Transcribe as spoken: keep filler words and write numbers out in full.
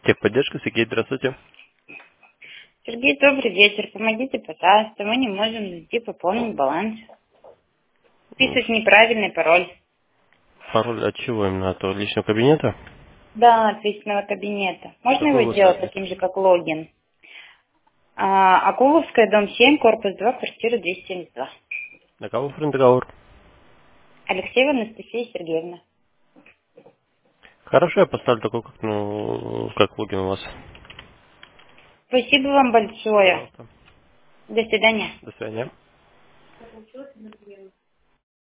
Техподдержка, Сергей, здравствуйте. Сергей, добрый вечер. Помогите, пожалуйста. Мы не можем зайти пополнить баланс. М, Пишет неправильный пароль. Пароль от чего именно? От личного кабинета? Да, от личного кабинета. Можно Какой его вы сделать сайте? таким же, как логин? А, Акуловская, дом семь, корпус два, квартира двести семьдесят два. На кого договор? Алексеева Анастасия Сергеевна. Хорошо, я поставлю такой, как, ну, как логин у вас. Спасибо вам большое. Пожалуйста. До свидания. До свидания.